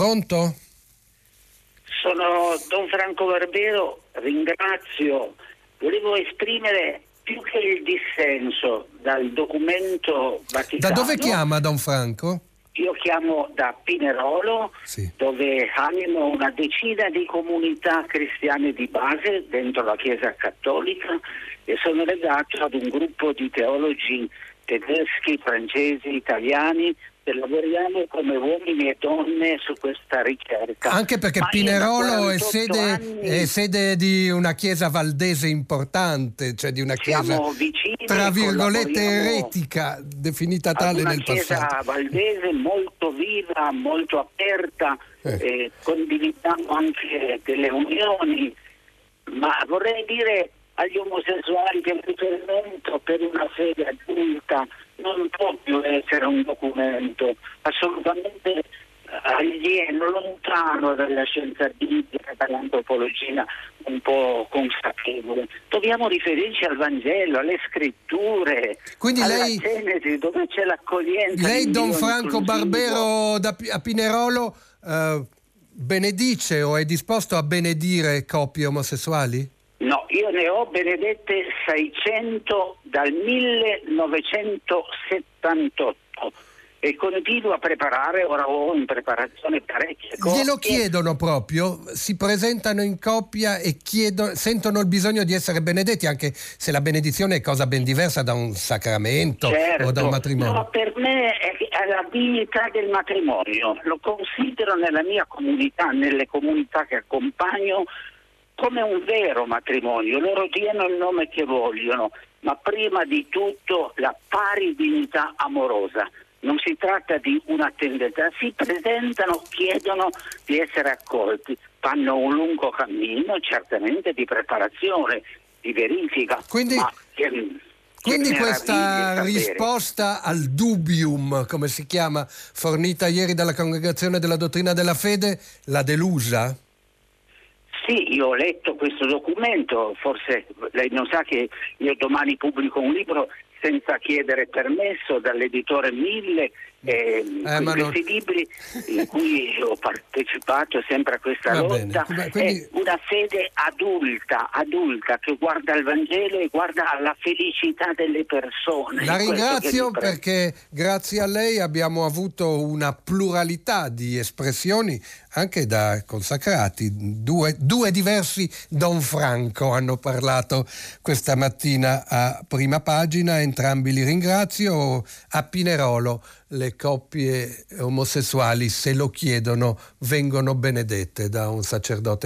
Pronto? Sono Don Franco Barbero, ringrazio. Volevo esprimere più che il dissenso dal documento Vaticano. Da dove chiama Don Franco? Io chiamo da Pinerolo, Sì. dove animo una decina di comunità cristiane di base dentro la Chiesa Cattolica e sono legato ad un gruppo di teologi tedeschi, francesi, italiani che lavoriamo come uomini e donne su questa ricerca. Anche perché Pinerolo è sede di una chiesa valdese importante, cioè di una chiesa tra virgolette eretica, definita tale nel passato. Una chiesa valdese molto viva, molto aperta, condividiamo anche delle unioni, ma vorrei dire agli omosessuali che il riferimento per una fede adulta non può più essere un documento assolutamente alieno, lontano dalla scienza biblica, dall'antropologia un po' consapevole. Dobbiamo riferirci al Vangelo, alle scritture, quindi alla Genesi, dove c'è l'accoglienza. Lei, Don Franco Barbero a Pinerolo, benedice o è disposto a benedire coppie omosessuali? No, io ne ho benedette 600 dal 1978 e continuo a preparare, ora ho in preparazione parecchie coppie. Glielo chiedono proprio, si presentano in coppia e sentono il bisogno di essere benedetti, anche se la benedizione è cosa ben diversa da un sacramento, certo, o da un matrimonio. No, per me è la dignità del matrimonio, lo considero nella mia comunità, nelle comunità che accompagno, come un vero matrimonio. Loro diano il nome che vogliono, ma prima di tutto la pari dignità amorosa. Non si tratta di una tendenza, si presentano, chiedono di essere accolti, fanno un lungo cammino certamente di preparazione, di verifica. Quindi questa risposta al dubium, come si chiama, fornita ieri dalla Congregazione della Dottrina della Fede, l'ha delusa? Sì, io ho letto questo documento, forse lei non sa che io domani pubblico un libro senza chiedere permesso dall'editore Mille, questi libri in cui ho partecipato sempre a questa lotta. Quindi... è una fede adulta che guarda il Vangelo e guarda alla felicità delle persone. La ringrazio perché grazie a lei abbiamo avuto una pluralità di espressioni anche da consacrati. Due diversi Don Franco hanno parlato questa mattina a Prima Pagina, entrambi li ringrazio. A Pinerolo le coppie omosessuali, se lo chiedono, vengono benedette da un sacerdote